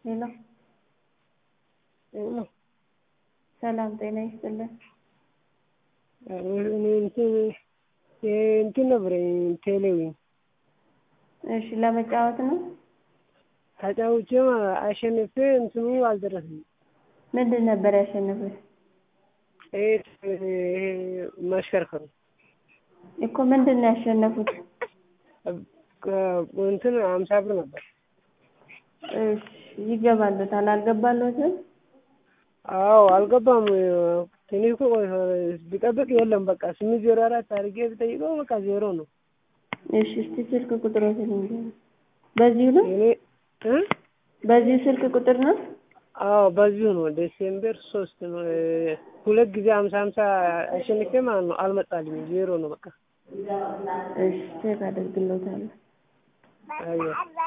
ሄሎ ሰላም ጤና ይስጥልን። እንትን ነበር ቴሌዊ እሺ ለመጫወት ነው። ተጫውቼም አሸንፌ እንትኑ አልደረሰም። ምንድን ነበር ያሸነፈው? ማሽከርከሩ እኮ ምንድን ነው ያሸነፉት? እንትን 50 ብር ነበር። እሺ ይገባልታል። አልገባልዎትም? አዎ አልገባም። ትንሽ እኮ ቢጠብቅ የለም በቃ 804 አድርጌ ብጠይቀው በቃ ዜሮ ነው። እሺ እስቲ ስልክ ቁጥሮትን ንገሩኝ። በዚሁ ነው? በዚሁ ስልክ ቁጥር ነው? አዎ በዚሁ ነው። ዲሴምበር 3 ነው። ሁለት ጊዜ 50 አሸንፌ ማለት ነው። አልመጣልኝም ዜሮ ነው በቃ። እሺ ቼክ አደርግልዎታለሁ። አዎ